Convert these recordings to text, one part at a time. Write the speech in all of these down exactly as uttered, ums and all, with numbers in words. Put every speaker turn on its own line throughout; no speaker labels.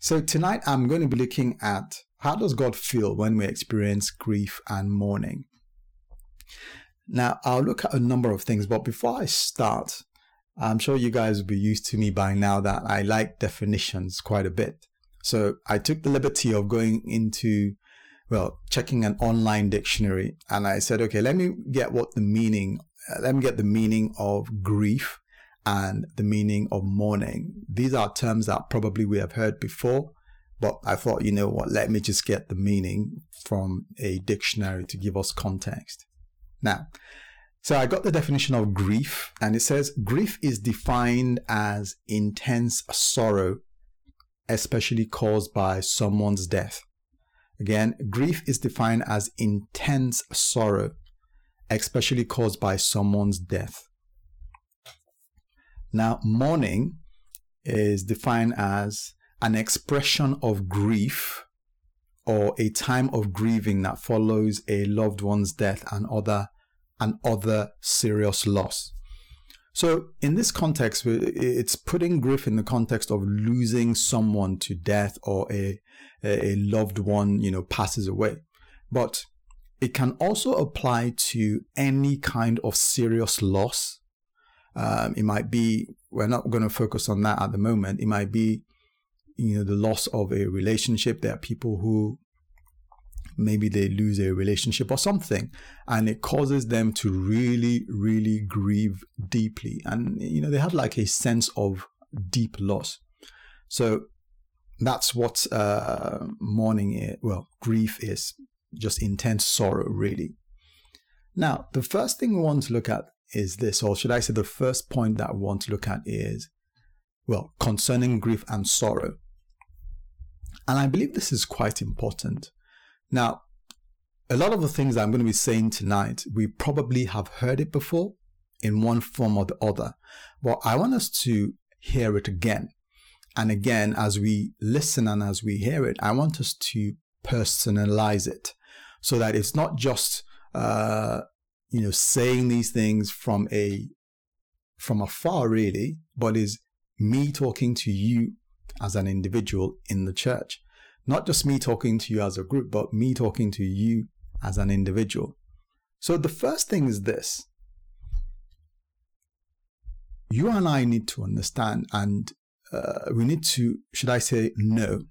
So tonight I'm going to be looking at how does God feel when we experience grief and mourning. Now, I'll look at a number of things, but before I start, I'm sure you guys will be used to me by now that I like definitions quite a bit. So I took the liberty of going into, well, checking an online dictionary, and I said, okay, let me get what the meaning, uh, let me get the meaning of grief and the meaning of mourning. These are terms that probably we have heard before, but I thought, you know what, let me just get the meaning from a dictionary to give us context. Now, so I got the definition of grief, and it says grief is defined as intense sorrow, especially caused by someone's death. Again, grief is defined as intense sorrow, especially caused by someone's death. Now, mourning is defined as an expression of grief or a time of grieving that follows a loved one's death and other and other serious loss. So in this context, it's putting grief in the context of losing someone to death or a, a loved one, you know, passes away. But it can also apply to any kind of serious loss. Um, it might be, we're not going to focus on that at the moment. It might be, you know, the loss of a relationship. There are people who maybe they lose a relationship or something, and it causes them to really, really grieve deeply. And, you know, they have like a sense of deep loss. So that's what uh, mourning is. Well, grief is just intense sorrow, really. Now, the first thing we want to look at is this, or should I say the first point that we want to look at is, well, concerning grief and sorrow. And I believe this is quite important. Now, a lot of the things I'm going to be saying tonight, we probably have heard it before in one form or the other, but I want us to hear it again. And again, as we listen and as we hear it, I want us to personalize it so that it's not just, uh, you know, saying these things from a, from afar really, but is me talking to you as an individual in the church. Not just me talking to you as a group, but me talking to you as an individual. So the first thing is this. You and I need to understand, and uh, we need to, should I say, know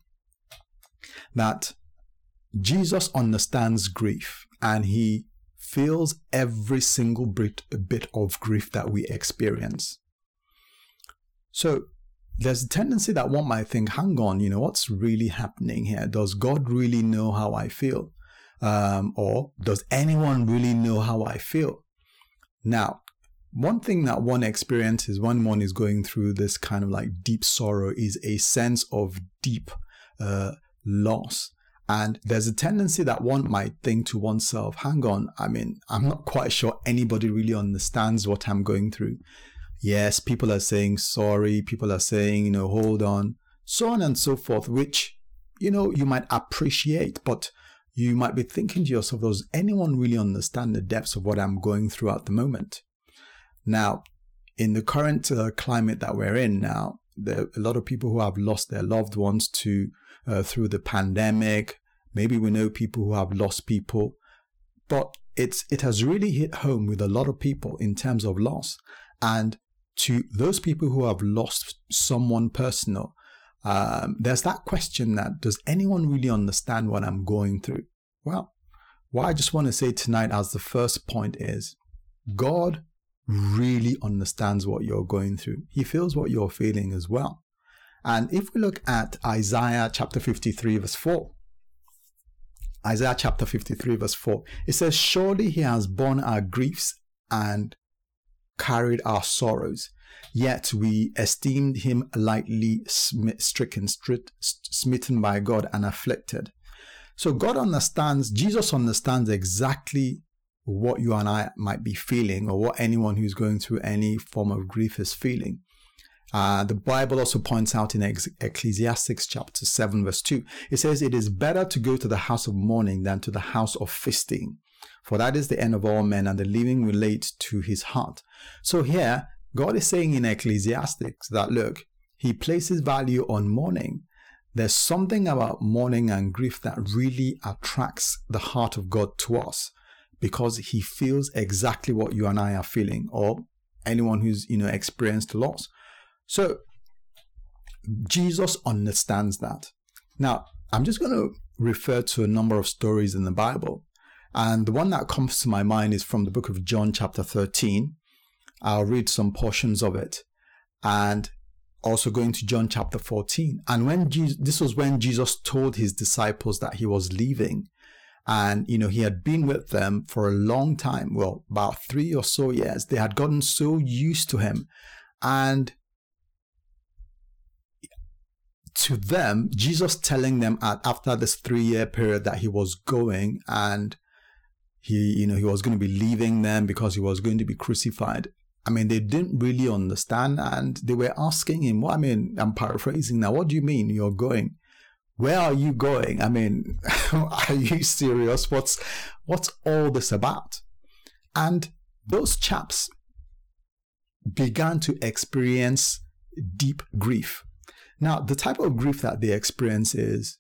that Jesus understands grief, and he feels every single bit, bit of grief that we experience. So there's a tendency that one might think, hang on, you know, what's really happening here? Does God really know how I feel? Um, or does anyone really know how I feel? Now, one thing that one experiences when one is going through this kind of like deep sorrow is a sense of deep uh, loss. And there's a tendency that one might think to oneself, hang on, I mean, I'm not quite sure anybody really understands what I'm going through. Yes, people are saying sorry, people are saying, you know, hold on, so on and so forth, which, you know, you might appreciate, but you might be thinking to yourself, does anyone really understand the depths of what I'm going through at the moment? Now, in the current uh, climate that we're in now, there are a lot of people who have lost their loved ones to uh, through the pandemic. Maybe we know people who have lost people, but it's it has really hit home with a lot of people in terms of loss. And to those people who have lost someone personal, um, there's that question that, does anyone really understand what I'm going through? Well, what I just want to say tonight as the first point is, God really understands what you're going through. He feels what you're feeling as well. And if we look at Isaiah chapter fifty-three, verse four, Isaiah chapter fifty-three, verse four, it says, surely he has borne our griefs and carried our sorrows, yet we esteemed him lightly stricken, smitten by God and afflicted. So God understands, Jesus understands exactly what you and I might be feeling, or what anyone who's going through any form of grief is feeling. Uh, the Bible also points out in Ecclesiastes chapter seven, verse two, it says, it is better to go to the house of mourning than to the house of feasting, for that is the end of all men, and the living relate to his heart. So here, God is saying in Ecclesiastes that, look, he places value on mourning, there's something about mourning and grief that really attracts the heart of God to us, because he feels exactly what you and I are feeling, or anyone who's, you know, experienced loss. So Jesus understands that. Now, I'm just going to refer to a number of stories in the Bible. And the one that comes to my mind is from the book of John chapter thirteen. I'll read some portions of it. And also going to John chapter fourteen. And when Jesus, this was when Jesus told his disciples that he was leaving. And, you know, he had been with them for a long time. Well, about three or so years. They had gotten so used to him. And to them, Jesus telling them at, after this three-year period that he was going, and he, you know, he was going to be leaving them because he was going to be crucified. I mean, they didn't really understand, and they were asking him, well, I mean, I'm paraphrasing now, what do you mean you're going? Where are you going? I mean, are you serious? What's, what's all this about? And those chaps began to experience deep grief. Now, the type of grief that they experience is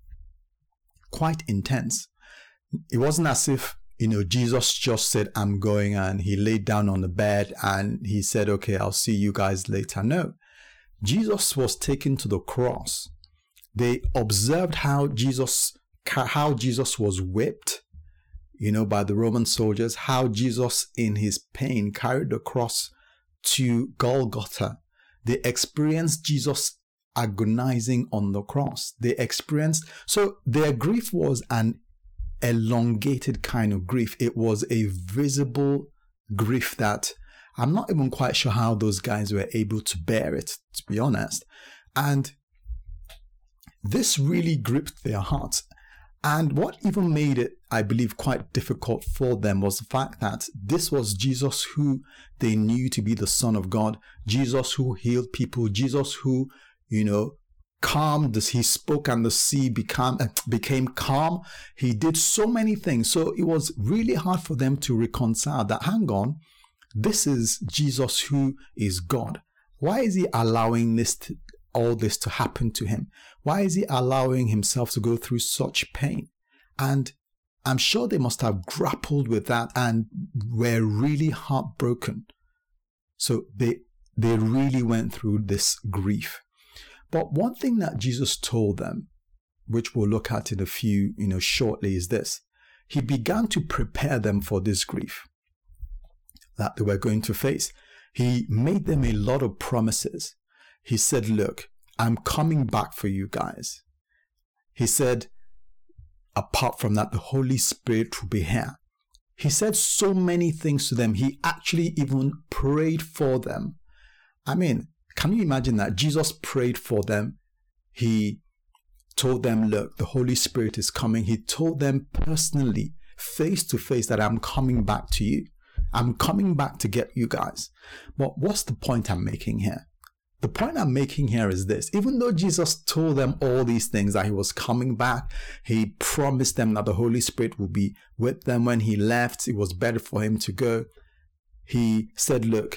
quite intense. It wasn't as if, you know, Jesus just said, I'm going, and he laid down on the bed and he said, okay, I'll see you guys later. No, Jesus was taken to the cross. They observed how Jesus, how Jesus was whipped, you know, by the Roman soldiers, how Jesus in his pain carried the cross to Golgotha. They experienced Jesus agonizing on the cross. They experienced, so their grief was an elongated kind of grief. It was a visible grief that I'm not even quite sure how those guys were able to bear it, to be honest. And this really gripped their hearts. And what even made it, I believe, quite difficult for them was the fact that this was Jesus who they knew to be the Son of God, Jesus who healed people, Jesus who, you know, calmed this. He spoke and the sea became, uh, became calm. He did so many things. So it was really hard for them to reconcile that, hang on, this is Jesus who is God. Why is he allowing this to, all this to happen to him? Why is he allowing himself to go through such pain? And I'm sure they must have grappled with that and were really heartbroken. So they they really went through this grief. But one thing that Jesus told them, which we'll look at in a few, you know, shortly, is this. He began to prepare them for this grief that they were going to face. He made them a lot of promises. He said, look, I'm coming back for you guys. He said, apart from that, the Holy Spirit will be here. He said so many things to them. He actually even prayed for them. I mean, can you imagine that? Jesus prayed for them. He told them, look, the Holy Spirit is coming. He told them personally, face to face, that I'm coming back to you. I'm coming back to get you guys. But what's the point I'm making here? The point I'm making here is this. Even though Jesus told them all these things, that he was coming back, he promised them that the Holy Spirit will be with them when he left. It was better for him to go. He said, look,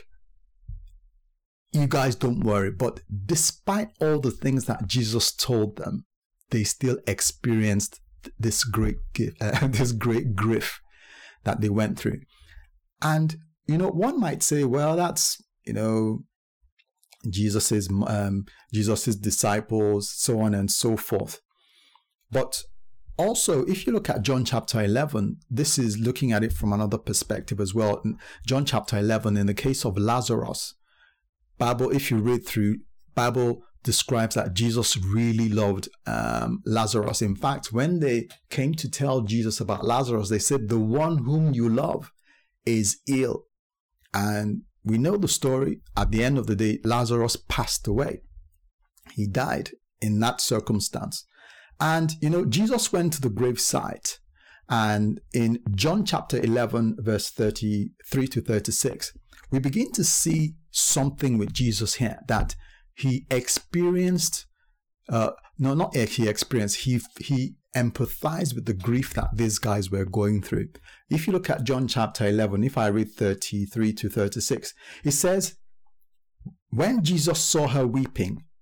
you guys don't worry. But despite all the things that Jesus told them, they still experienced this great, uh, this great grief that they went through. And, you know, one might say, well, that's, you know, Jesus's, um, Jesus's disciples, so on and so forth. But also, if you look at John chapter eleven, this is looking at it from another perspective as well. In John chapter eleven, in the case of Lazarus, Bible, if you read through, Bible describes that Jesus really loved um, Lazarus. In fact, when they came to tell Jesus about Lazarus, they said, the one whom you love is ill. And we know the story. At the end of the day, Lazarus passed away. He died in that circumstance. And, you know, Jesus went to the gravesite. And in John chapter eleven, verse thirty-three to thirty-six, we begin to see something with Jesus here, that he experienced, uh, no, not he experienced, he, he empathized with the grief that these guys were going through. If you look at John chapter eleven, if I read thirty-three to thirty-six, it says, when Jesus saw her weeping,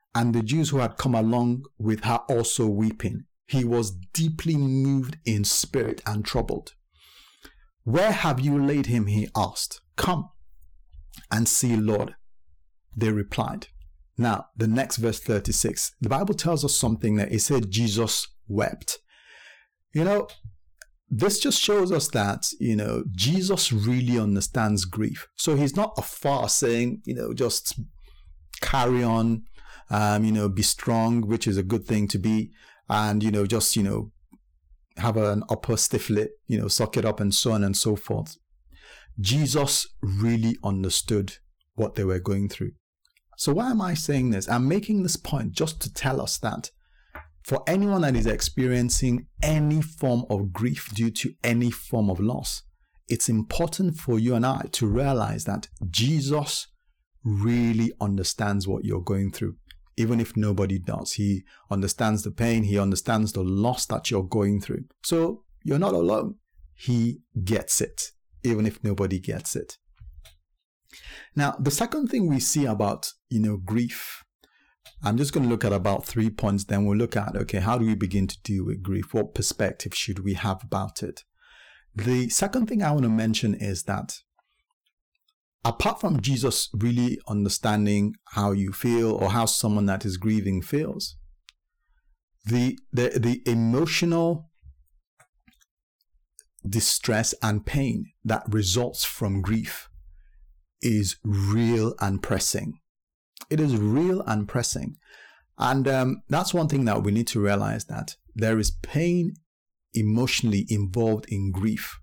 and the Jews who had come along with her also weeping. He was deeply moved in spirit and troubled. Where have you laid him? He asked. Come and see, Lord, they replied. Now, the next verse thirty-six, the Bible tells us something that it said Jesus wept. You know, this just shows us that, you know, Jesus really understands grief. So he's not afar saying, you know, just carry on, um, you know, be strong, which is a good thing to be, and, you know, just, you know, have an upper stiff lip, you know, suck it up and so on and so forth. Jesus really understood what they were going through. So why am I saying this? I'm making this point just to tell us that for anyone that is experiencing any form of grief due to any form of loss, it's important for you and I to realize that Jesus really understands what you're going through, even if nobody does. He understands the pain. He understands the loss that you're going through. So you're not alone. He gets it, even if nobody gets it. Now, the second thing we see about, you know, grief, I'm just going to look at about three points. Then we'll look at, okay, how do we begin to deal with grief? What perspective should we have about it? The second thing I want to mention is that apart from Jesus really understanding how you feel or how someone that is grieving feels, the the, the emotional distress and pain that results from grief is real and pressing. It is real and pressing. And um, that's one thing that we need to realize, that there is pain emotionally involved in grief.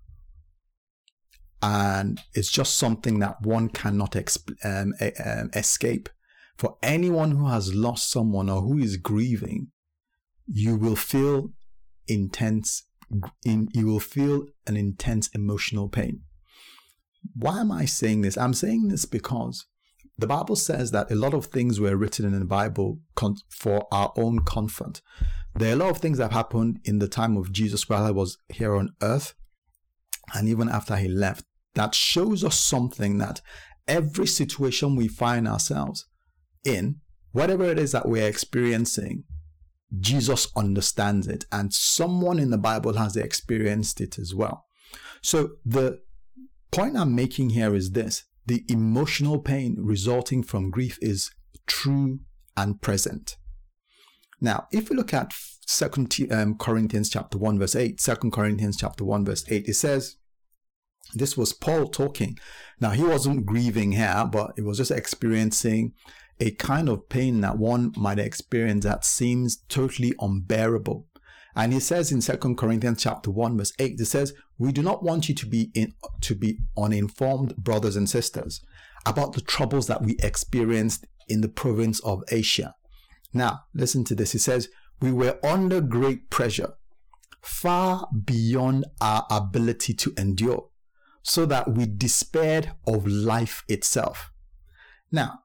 And it's just something that one cannot exp- um, um, escape. For anyone who has lost someone or who is grieving, you will feel intense, in, you will feel an intense emotional pain. Why am I saying this? I'm saying this because the Bible says that a lot of things were written in the Bible for our own comfort. There are a lot of things that happened in the time of Jesus while he was here on earth, and even after he left, that shows us something, that every situation we find ourselves in, whatever it is that we're experiencing, Jesus understands it, and someone in the Bible has experienced it as well. So the point I'm making here is this: the emotional pain resulting from grief is true and present. Now, if we look at Second Corinthians chapter one verse eight, Second Corinthians chapter one verse eight, it says, this was Paul talking. Now, he wasn't grieving here, but he was just experiencing a kind of pain that one might experience that seems totally unbearable. And he says in Second Corinthians chapter one verse eight, it says, we do not want you to be in, to be uninformed, brothers and sisters, about the troubles that we experienced in the province of Asia. Now, listen to this. He says, we were under great pressure, far beyond our ability to endure, so that we despaired of life itself. Now,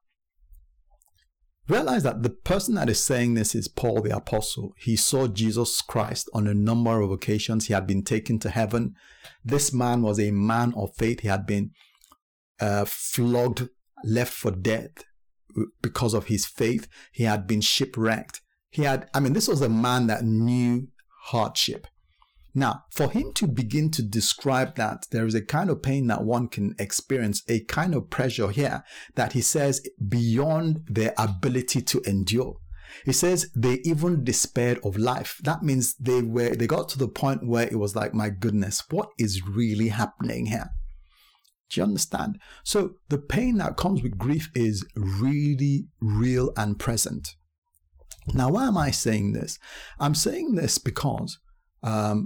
realize that the person that is saying this is Paul the Apostle. He saw Jesus Christ on a number of occasions. He had been taken to heaven. This man was a man of faith. He had been uh, flogged, left for dead because of his faith. He had been shipwrecked. He had, I mean, this was a man that knew hardship. Now, for him to begin to describe that there is a kind of pain that one can experience, a kind of pressure here that he says beyond their ability to endure. He says they even despaired of life. That means they were, they got to the point where it was like, my goodness, what is really happening here? Do you understand? So the pain that comes with grief is really real and present. Now, why am I saying this? I'm saying this because um,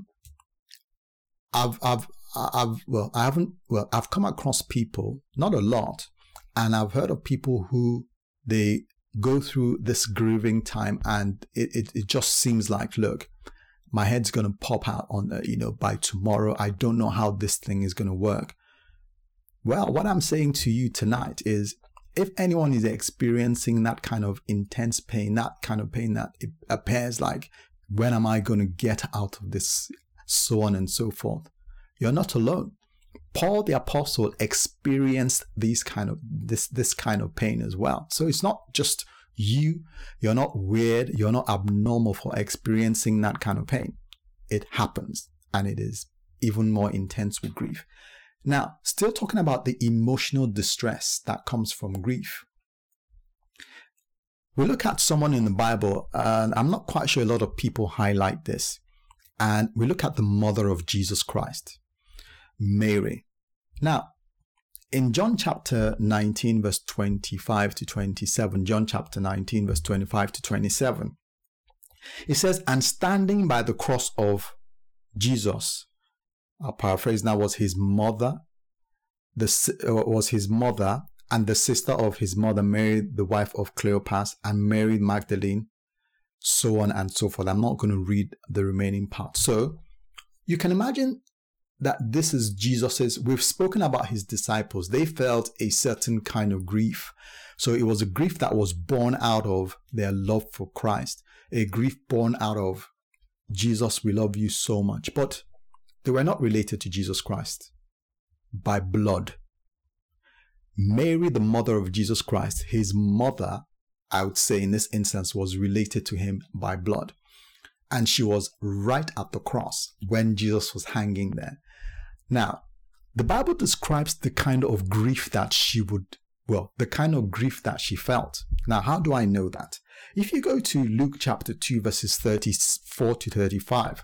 I've, I've, I've, well, I haven't, well, I've come across people, not a lot, and I've heard of people who they go through this grieving time, and it, it, it just seems like, look, my head's going to pop out on, uh, you know, by tomorrow. I don't know how this thing is going to work. Well, what I'm saying to you tonight is, if anyone is experiencing that kind of intense pain, that kind of pain that it appears like, when am I going to get out of this, so on and so forth, you're not alone. Paul the Apostle experienced these kind of this this kind of pain as well. So it's not just You, you're not weird. You're not abnormal for experiencing that kind of pain. It happens, and it is even more intense with grief. Now, still talking about the emotional distress that comes from grief. We look at someone in the Bible, and I'm not quite sure a lot of people highlight this. And we look at the mother of Jesus Christ, Mary. Now, in John chapter nineteen, verse twenty-five to twenty-seven, John chapter nineteen, verse twenty-five to twenty-seven, it says, and standing by the cross of Jesus, I'll paraphrase now, was his mother, the was his mother, and the sister of his mother, Mary, the wife of Cleopas, and Mary Magdalene, so on and so forth. I'm not going to read the remaining part. So you can imagine that this is Jesus's. We've spoken about his disciples. They felt a certain kind of grief. So it was a grief that was born out of their love for Christ, a grief born out of Jesus, we love you so much. But they were not related to Jesus Christ by blood. Mary, the mother of Jesus Christ, his mother, I would say in this instance, was related to him by blood. And she was right at the cross when Jesus was hanging there. Now, the Bible describes the kind of grief that she would, well, the kind of grief that she felt. Now, how do I know that? If you go to Luke chapter two, verses thirty-four to thirty-five,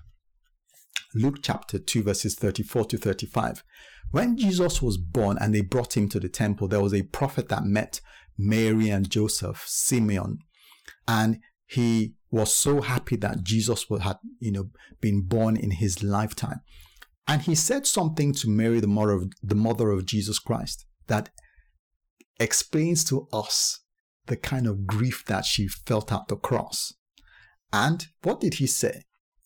Luke chapter two, verses thirty-four to thirty-five, when Jesus was born and they brought him to the temple, there was a prophet that met Mary and Joseph, Simeon, and he was so happy that Jesus had, you know, been born in his lifetime. And he said something to Mary, the mother of, the mother of Jesus Christ, that explains to us the kind of grief that she felt at the cross. And what did he say?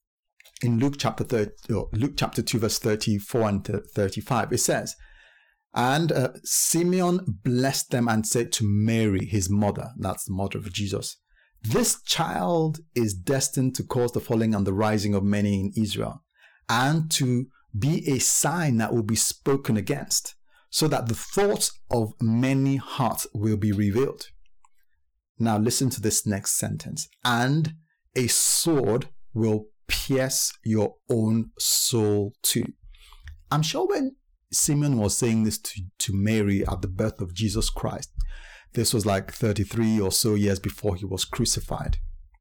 In Luke chapter thirty, Luke chapter two, verse thirty-four and thirty-five, it says, and uh, Simeon blessed them and said to Mary, his mother, that's the mother of Jesus, this child is destined to cause the falling and the rising of many in Israel, and to be a sign that will be spoken against, so that the thoughts of many hearts will be revealed. Now listen to this next sentence. And a sword will pierce your own soul too. I'm sure when Simeon was saying this to, to Mary at the birth of Jesus Christ, this was like thirty-three or so years before he was crucified.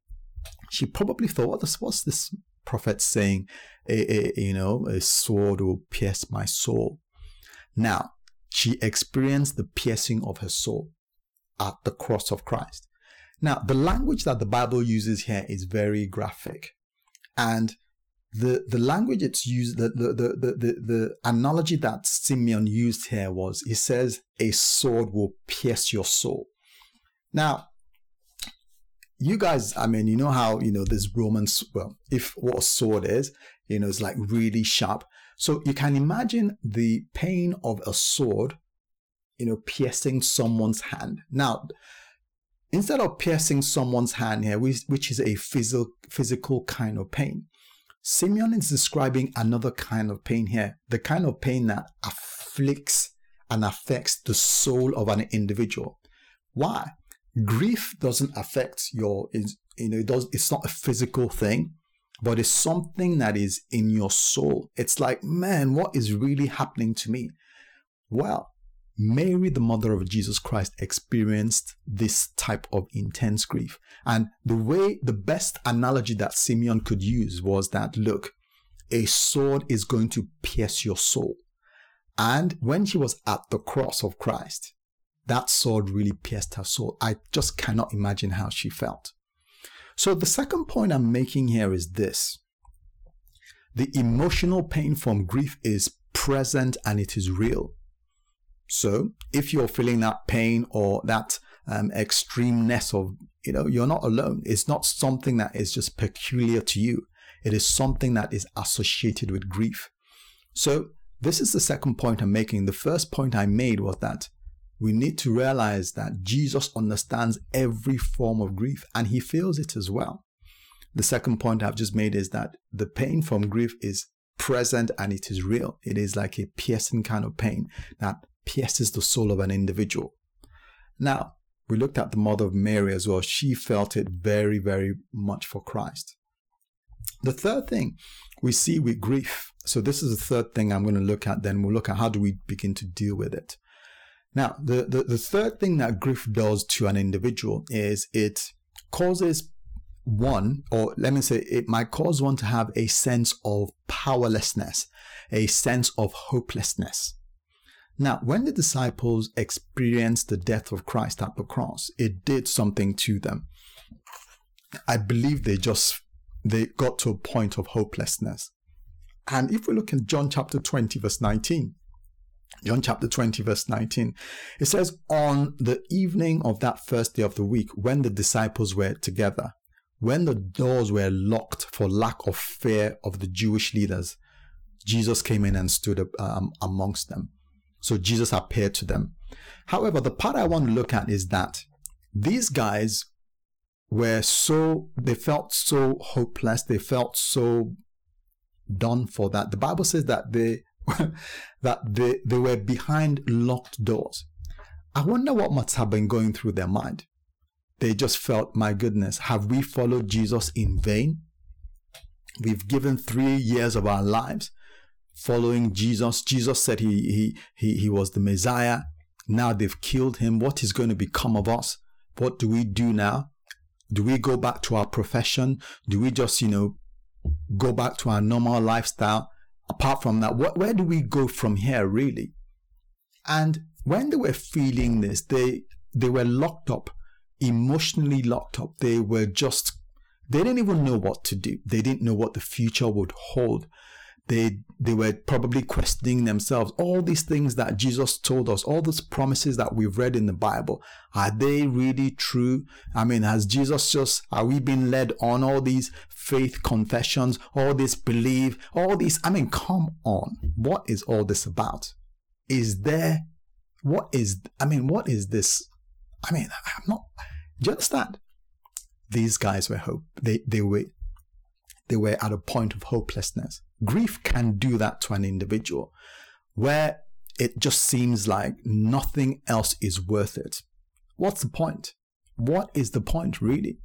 She probably thought, what's this prophet saying? A, a, you know, a sword will pierce my soul. Now, she experienced the piercing of her soul at the cross of Christ. Now, the language that the Bible uses here is very graphic. And the, the language it's used, the, the, the, the, the analogy that Simeon used here was, he says, a sword will pierce your soul. Now, you guys, I mean, you know how, you know, this Roman, well, if what a sword is, you know, it's like really sharp. So you can imagine the pain of a sword, you know, piercing someone's hand. Now, instead of piercing someone's hand here, which, which is a physical, physical kind of pain, Simeon is describing another kind of pain here, the kind of pain that afflicts and affects the soul of an individual. Why? Grief doesn't affect your, you know, it does, it's not a physical thing, but it's something that is in your soul. It's like, man, what is really happening to me? Well, Mary, the mother of Jesus Christ, experienced this type of intense grief. And the way, the best analogy that Simeon could use was that, look, a sword is going to pierce your soul. And when she was at the cross of Christ, that sword really pierced her soul. I just cannot imagine how she felt. So the second point I'm making here is this. The emotional pain from grief is present and it is real. So if you're feeling that pain or that um, extremeness of, you know, you're not alone. It's not something that is just peculiar to you. It is something that is associated with grief. So this is the second point I'm making. The first point I made was that we need to realize that Jesus understands every form of grief and he feels it as well. The second point I've just made is that the pain from grief is present and it is real. It is like a piercing kind of pain that pierces the soul of an individual. Now, We looked at the mother of Mary as well. She felt it very, very much for Christ. The third thing we see with grief. So this is the third thing I'm going to look at. Then we'll look at how do we begin to deal with it. Now, the, the, the third thing that grief does to an individual is it causes one, or let me say, it might cause one to have a sense of powerlessness, a sense of hopelessness. Now, when the disciples experienced the death of Christ at the cross, it did something to them. I believe they just, they got to a point of hopelessness. And if we look in John chapter twenty, verse nineteen, John chapter twenty, verse nineteen, it says, on the evening of that first day of the week, when the disciples were together, when the doors were locked for lack of fear of the Jewish leaders, Jesus came in and stood up um, amongst them. So Jesus appeared to them. However, the part I want to look at is that these guys were so, they felt so hopeless. They felt so done for that. The Bible says that they, that they, they were behind locked doors. I wonder what must have been going through their mind. They just felt, my goodness, have we followed Jesus in vain? We've given three years of our lives following Jesus. Jesus said he, he, he, he was the Messiah. Now they've killed him. What is going to become of us? What do we do now? Do we go back to our profession? Do we just, you know, go back to our normal lifestyle? Apart from that, what, where do we go from here, really? And when they were feeling this, they, they were locked up, emotionally locked up. They were just, they didn't even know what to do. They didn't know what the future would hold. They they were probably questioning themselves. All these things that Jesus told us, all those promises that we've read in the Bible, are they really true? I mean, has Jesus just, are we being led on all these faith confessions, all this belief, all these? I mean, come on. What is all this about? Is there, what is, I mean, what is this? I mean, I'm not, do you understand? These guys were hope. They, they were, they were at a point of hopelessness. Grief can do that to an individual where it just seems like nothing else is worth it. What's the point? What is the point, really?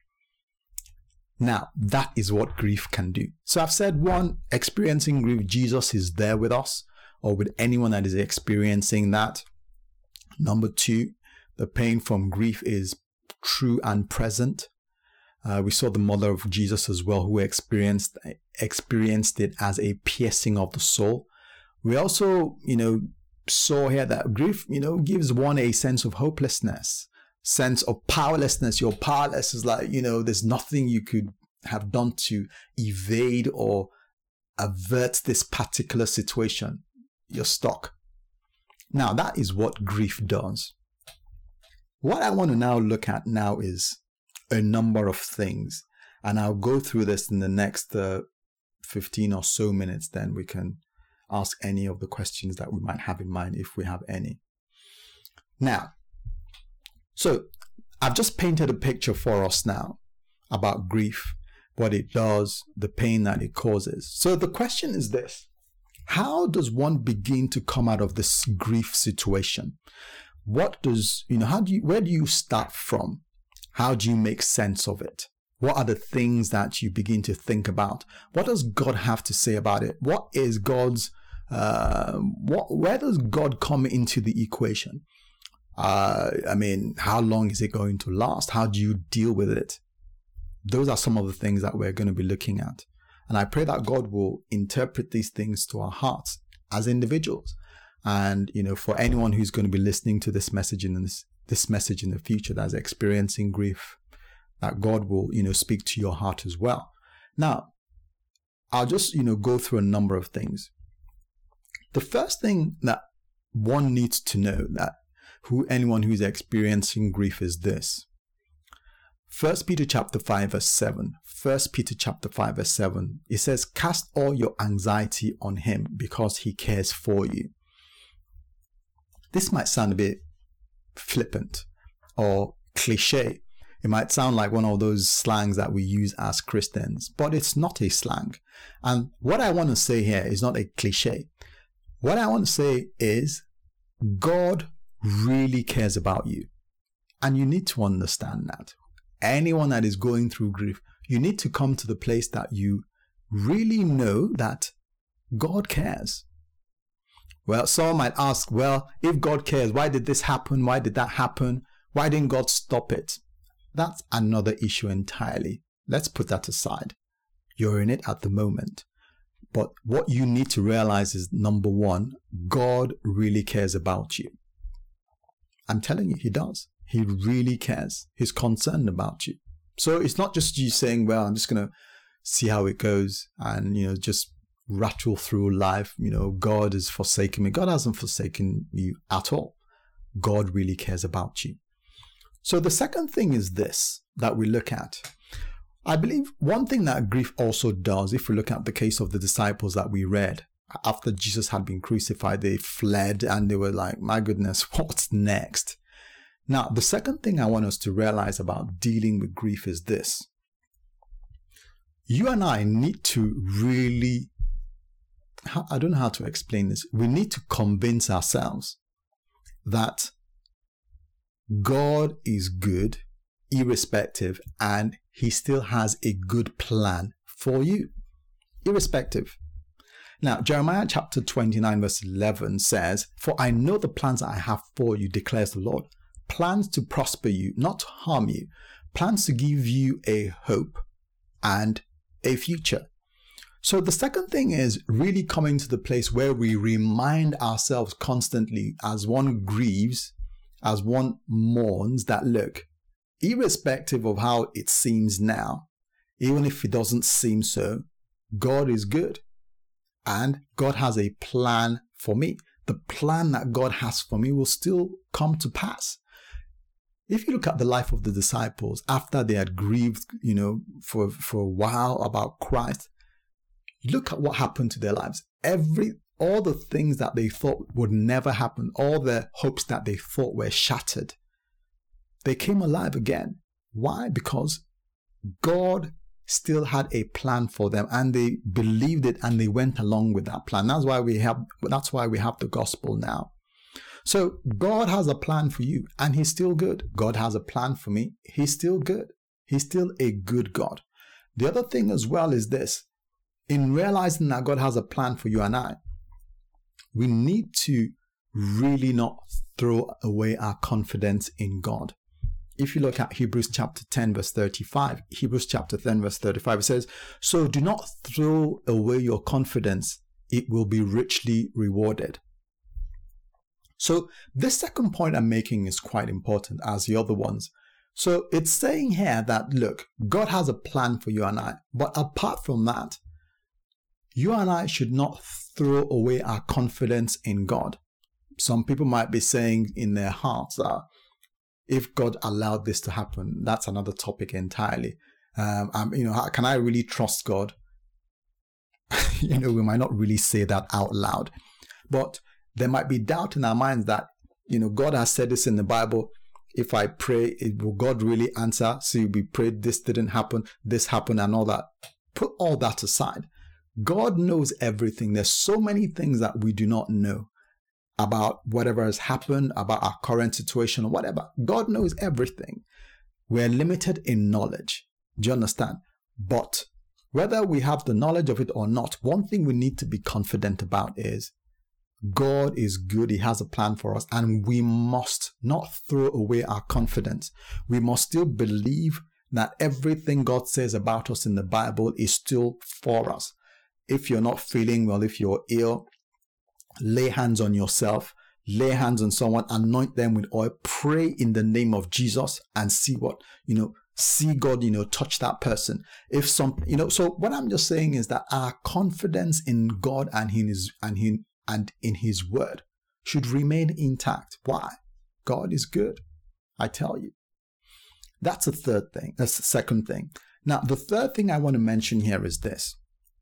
Now, that is what grief can do. So I've said, one, experiencing grief, Jesus is there with us or with anyone that is experiencing that. Number two, the pain from grief is true and present. Uh, we saw the mother of Jesus as well, who experienced experienced it as a piercing of the soul. We also, you know, saw here that grief, you know, gives one a sense of hopelessness, sense of powerlessness. You're powerless. Is like, you know, there's nothing you could have done to evade or avert this particular situation. You're stuck. Now, that is what grief does. What I want to now look at now is a number of things, and I'll go through this in the next uh, fifteen or so minutes. Then we can ask any of the questions that we might have in mind, if we have any. Now, so I've just painted a picture for us now about grief, what it does, the pain that it causes. So the question is this: how does one begin to come out of this grief situation? What does, you know, how do you, where do you start from? How do you make sense of it? What are the things that you begin to think about? What does God have to say about it? What is God's, uh, what, where does God come into the equation? Uh, I mean, how long is it going to last? How do you deal with it? Those are some of the things that we're going to be looking at. And I pray that God will interpret these things to our hearts as individuals. And, you know, for anyone who's going to be listening to this message in this, this message in the future that's experiencing grief, that God will, you know, speak to your heart as well. Now, I'll just, you know, go through a number of things. The first thing that one needs to know, that who anyone who's experiencing grief, is this. First Peter chapter five verse seven. First Peter chapter five verse seven. It says, "Cast all your anxiety on him because he cares for you." This might sound a bit flippant or cliche. It might sound like one of those slangs that we use as Christians, but it's not a slang. And what I want to say here is not a cliche. What I want to say is God really cares about you. And you need to understand that. Anyone that is going through grief, you need to come to the place that you really know that God cares. Well, someone might ask, well, if God cares, why did this happen? Why did that happen? Why didn't God stop it? That's another issue entirely. Let's put that aside. You're in it at the moment. But what you need to realize is, number one, God really cares about you. I'm telling you, he does. He really cares. He's concerned about you. So it's not just you saying, well, I'm just going to see how it goes and, you know, just rattle through life. You know, God has forsaken me. God hasn't forsaken you at all. God really cares about you. So the second thing is this that we look at. I believe one thing that grief also does, if we look at the case of the disciples that we read, after Jesus had been crucified, they fled and they were like, my goodness, what's next? Now, the second thing I want us to realize about dealing with grief is this. You and I need to really, I don't know how to explain this. We need to convince ourselves that God is good, irrespective, and he still has a good plan for you, irrespective. Now, Jeremiah chapter twenty-nine verse eleven says, for I know the plans I have for you, declares the Lord. Plans to prosper you, not to harm you. Plans to give you a hope and a future. So the second thing is really coming to the place where we remind ourselves constantly as one grieves, as one mourns, that look, irrespective of how it seems now, even if it doesn't seem so, God is good. And God has a plan for me. The plan that God has for me will still come to pass. If you look at the life of the disciples, after they had grieved, you know, for, for a while about Christ, look at what happened to their lives. Every, all the things that they thought would never happen, all the hopes that they thought were shattered, they came alive again. Why? Because God still had a plan for them and they believed it and they went along with that plan. That's why we have, that's why we have the gospel now. So God has a plan for you and he's still good. God has a plan for me. He's still good. He's still a good God. The other thing as well is this. In realizing that God has a plan for you and I, we need to really not throw away our confidence in God. If you look at Hebrews chapter ten, verse thirty-five, Hebrews chapter ten, verse thirty-five, it says, so do not throw away your confidence. It will be richly rewarded. So this second point I'm making is quite important as the other ones. So it's saying here that, look, God has a plan for you and I. But apart from that, you and I should not throw away our confidence in God. Some people might be saying in their hearts that if God allowed this to happen, that's another topic entirely. Um, um, you know, how, can I really trust God? You know, we might not really say that out loud, but there might be doubt in our minds that, you know, God has said this in the Bible. If I pray, it, will God really answer? See, we prayed, this didn't happen, this happened and all that. Put all that aside. God knows everything. There's so many things that we do not know about whatever has happened, about our current situation or whatever. God knows everything. We're limited in knowledge. Do you understand? But whether we have the knowledge of it or not, one thing we need to be confident about is God is good. He has a plan for us and we must not throw away our confidence. We must still believe that everything God says about us in the Bible is still for us. If you're not feeling well, if you're ill, lay hands on yourself, lay hands on someone, anoint them with oil, pray in the name of Jesus and see what, you know, see God, you know, touch that person. If some, you know, so what I'm just saying is that our confidence in God and in his, and in, and in his word should remain intact. Why? God is good. I tell you. That's the third thing. That's the second thing. Now, the third thing I want to mention here is this.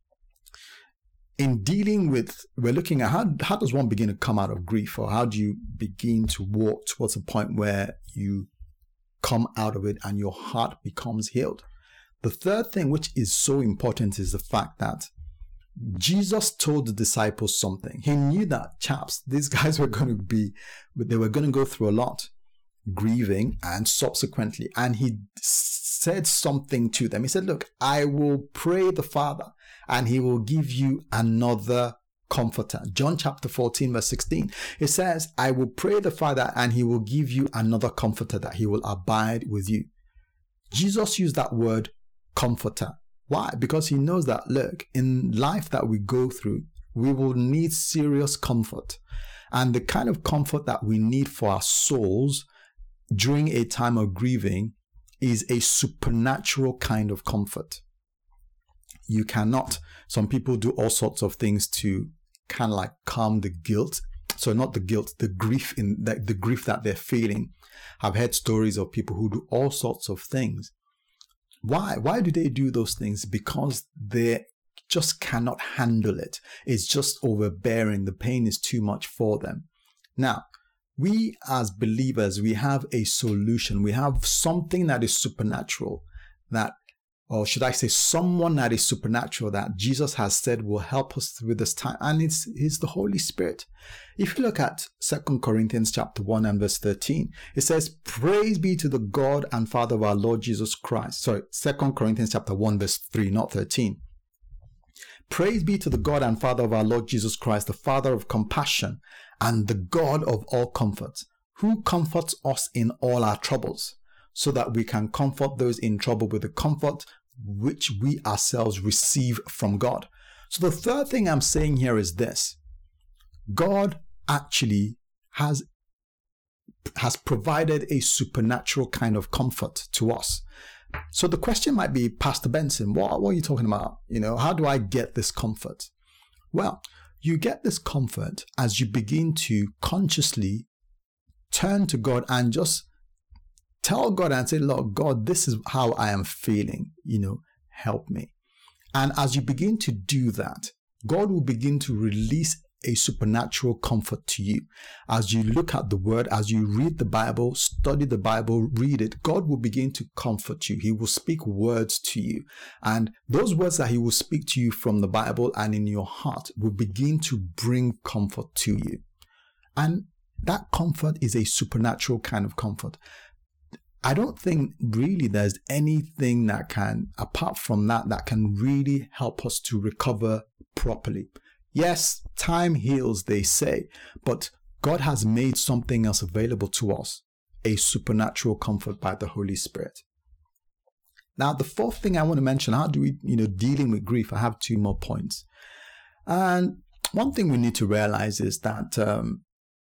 In dealing with, we're looking at how, how does one begin to come out of grief, or how do you begin to walk towards a point where you come out of it and your heart becomes healed. The third thing, which is so important, is the fact that Jesus told the disciples something. He knew that, chaps, these guys were going to be, they were going to go through a lot. grieving and subsequently, and he said something to them. He said, look, I will pray the Father and he will give you another comforter. John chapter fourteen verse sixteen. It says, I will pray the Father and he will give you another comforter that he will abide with you. Jesus used that word comforter. Why? Because he knows that, look, in life that we go through, we will need serious comfort. And the kind of comfort that we need for our souls during a time of grieving is a supernatural kind of comfort. You cannot, some people do all sorts of things to kind of like calm the guilt. So not the guilt, the grief in the, the grief that they're feeling. I've heard stories of people who do all sorts of things. Why? Why do they do those things? Because they just cannot handle it. It's just overbearing. The pain is too much for them. Now, we as believers, we have a solution. We have something that is supernatural, that, or should I say someone that is supernatural, that Jesus has said will help us through this time. And it's, it's the Holy Spirit. If you look at Second Corinthians chapter one and verse thirteen, it says, praise be to the God and Father of our Lord Jesus Christ. Sorry, Second Corinthians chapter one verse three, not thirteen. Praise be to the God and Father of our Lord Jesus Christ, the Father of compassion and the God of all comfort, who comforts us in all our troubles, so that we can comfort those in trouble with the comfort which we ourselves receive from God. So the third thing I'm saying here is this. God actually has, has provided a supernatural kind of comfort to us. So the question might be, Pastor Benson, what, what are you talking about? You know, how do I get this comfort? Well, you get this comfort as you begin to consciously turn to God and just tell God and say, Lord God, this is how I am feeling, you know, help me. And as you begin to do that, God will begin to release a supernatural comfort to you. As you look at the word, as you read the Bible, study the Bible, read it, God will begin to comfort you. He will speak words to you. And those words that he will speak to you from the Bible and in your heart will begin to bring comfort to you. And that comfort is a supernatural kind of comfort. I don't think really there's anything that can, apart from that, that can really help us to recover properly. Yes, time heals, they say, but God has made something else available to us, a supernatural comfort by the Holy Spirit. Now, the fourth thing I want to mention, how do we, you know, dealing with grief? I have two more points. And one thing we need to realize is that um,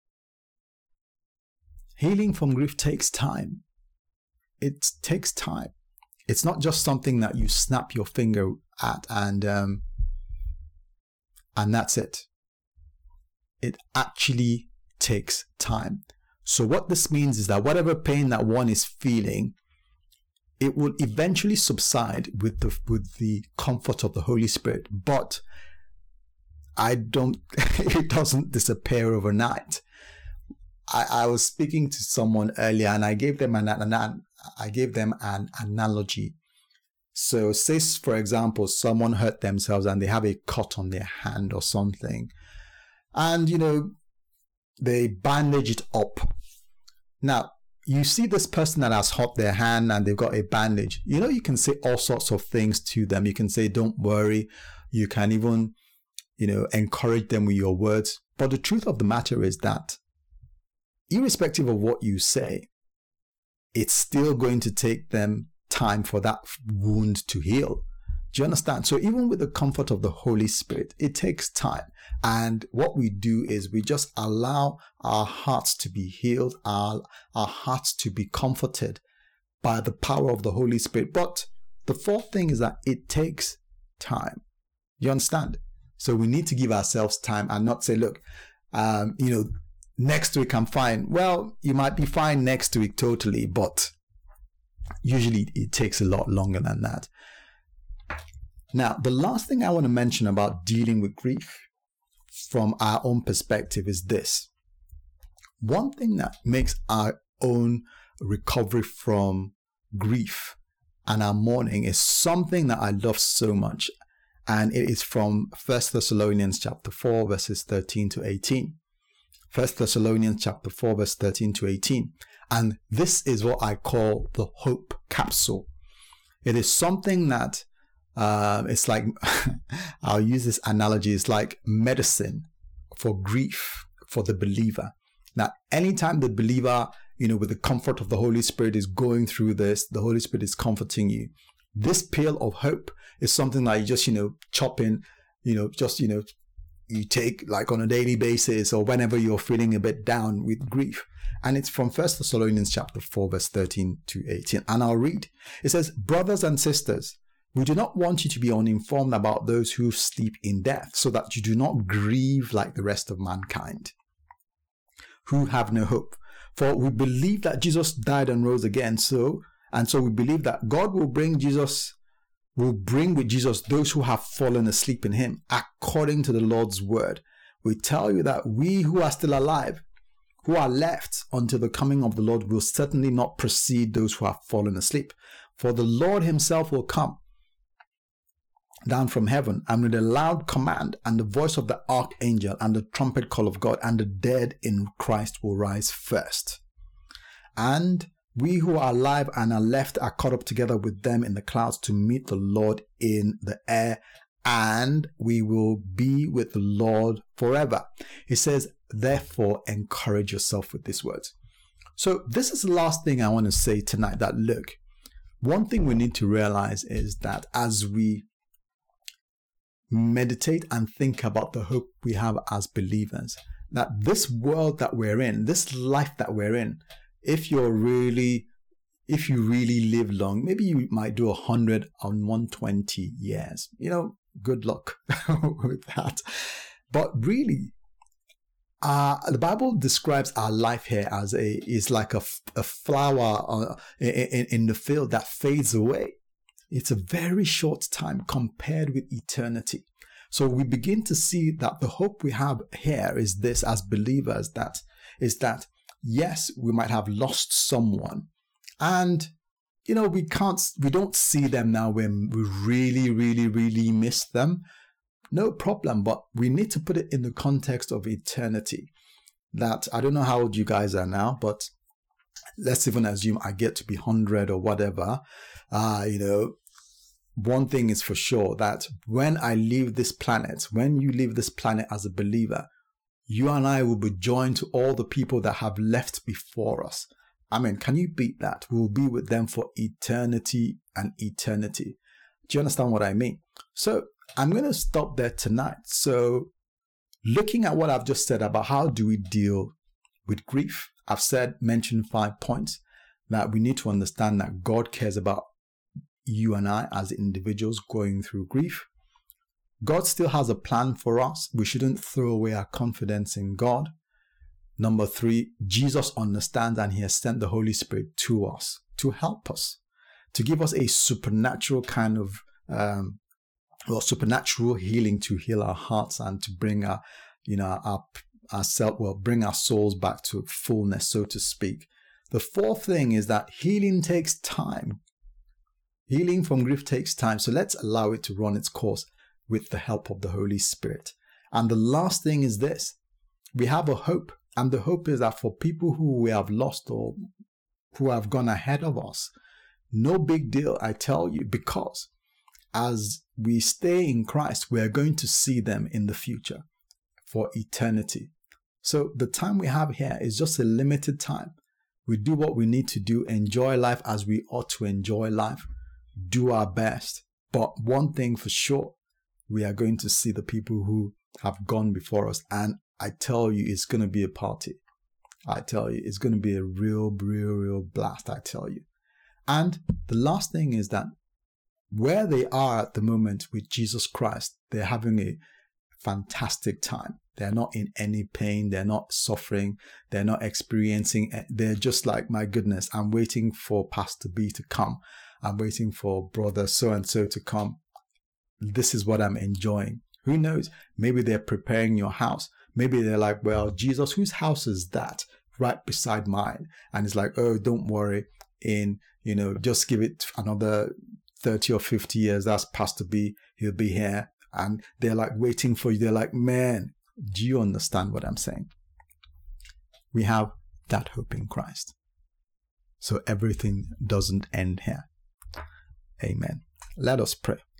healing from grief takes time. It takes time. It's not just something that you snap your finger at and um, and that's it. It actually takes time. So what this means is that whatever pain that one is feeling, it will eventually subside with the with the comfort of the Holy Spirit. But I don't. It doesn't disappear overnight. I, I was speaking to someone earlier, and I gave them an, an I gave them an analogy. So say, for example, someone hurt themselves and they have a cut on their hand or something. And, you know, they bandage it up. Now, you see this person that has hurt their hand and they've got a bandage. You know, you can say all sorts of things to them. You can say, don't worry. You can even, you know, encourage them with your words. But the truth of the matter is that irrespective of what you say, it's still going to take them time for that wound to heal. Do you understand? So even with the comfort of the Holy Spirit, it takes time. And what we do is we just allow our hearts to be healed, our, our hearts to be comforted by the power of the Holy Spirit. But the fourth thing is that it takes time. You understand? So we need to give ourselves time and not say, look, um, you know, next week I'm fine. Well, you might be fine next week totally, but usually it takes a lot longer than that. Now, the last thing I want to mention about dealing with grief from our own perspective is this. One thing that makes our own recovery from grief and our mourning is something that I love so much. And it is from First Thessalonians chapter four, verses thirteen to eighteen. First Thessalonians chapter four, verse thirteen to eighteen. And this is what I call the hope capsule. It is something that uh, it's like, I'll use this analogy, it's like medicine for grief for the believer. Now, anytime the believer, you know, with the comfort of the Holy Spirit is going through this, the Holy Spirit is comforting you. This pill of hope is something that you just, you know, chop in, you know, just, you know, you take like on a daily basis or whenever you're feeling a bit down with grief. And it's from First Thessalonians chapter four, verse thirteen to eighteen. And I'll read. It says, brothers and sisters, we do not want you to be uninformed about those who sleep in death, so that you do not grieve like the rest of mankind, who have no hope. For we believe that Jesus died and rose again. So, and so we believe that God will bring Jesus will bring with Jesus those who have fallen asleep in him, according to the Lord's word. We tell you that we who are still alive, who are left until the coming of the Lord, will certainly not precede those who have fallen asleep. For the Lord himself will come down from heaven, and with a loud command and the voice of the archangel and the trumpet call of God, and the dead in Christ will rise first. And we who are alive and are left are caught up together with them in the clouds to meet the Lord in the air, and we will be with the Lord forever. He says, therefore, encourage yourself with these words. So this is the last thing I want to say tonight, that look, one thing we need to realize is that as we meditate and think about the hope we have as believers, that this world that we're in, this life that we're in, if you're really, if you really live long, maybe you might do a hundred and one twenty years, you know, good luck with that. But really, uh, the Bible describes our life here as a, is like a, a flower uh, in, in the field that fades away. It's a very short time compared with eternity. So we begin to see that the hope we have here is this as believers, that is that, yes, we might have lost someone, and, you know, we can't, we don't see them now when we really, really, really miss them. No problem. But we need to put it in the context of eternity. That, I don't know how old you guys are now, but let's even assume I get to be one hundred or whatever. Uh, you know, one thing is for sure, that when I leave this planet, when you leave this planet as a believer, you and I will be joined to all the people that have left before us. I mean, can you beat that? We'll be with them for eternity and eternity. Do you understand what I mean? So I'm going to stop there tonight. So looking at what I've just said about how do we deal with grief, I've said, mentioned five points that we need to understand that God cares about you and I as individuals going through grief. God still has a plan for us. We shouldn't throw away our confidence in God. Number three, Jesus understands, and he has sent the Holy Spirit to us to help us, to give us a supernatural kind of, um, well, supernatural healing to heal our hearts and to bring our, you know, our, our self, well, bring our souls back to fullness, so to speak. The fourth thing is that healing takes time. Healing from grief takes time. So let's allow it to run its course with the help of the Holy Spirit. And the last thing is this. We have a hope. And the hope is that for people who we have lost or who have gone ahead of us, no big deal, I tell you, because as we stay in Christ, we are going to see them in the future for eternity. So the time we have here is just a limited time. We do what we need to do, enjoy life as we ought to enjoy life, do our best. But one thing for sure, we are going to see the people who have gone before us. And I tell you, it's going to be a party. I tell you, it's going to be a real, real, real blast, I tell you. And the last thing is that where they are at the moment with Jesus Christ, they're having a fantastic time. They're not in any pain. They're not suffering. They're not experiencing. They're just like, my goodness, I'm waiting for Pastor B to come. I'm waiting for brother so-and-so to come. This is what I'm enjoying. Who knows? Maybe they're preparing your house. Maybe they're like, well, Jesus, whose house is that? Right beside mine. And it's like, oh, don't worry. In, you know, just give it another thirty or fifty years. That's Pastor B. He'll be here. And they're like waiting for you. They're like, man, do you understand what I'm saying? We have that hope in Christ. So everything doesn't end here. Amen. Let us pray.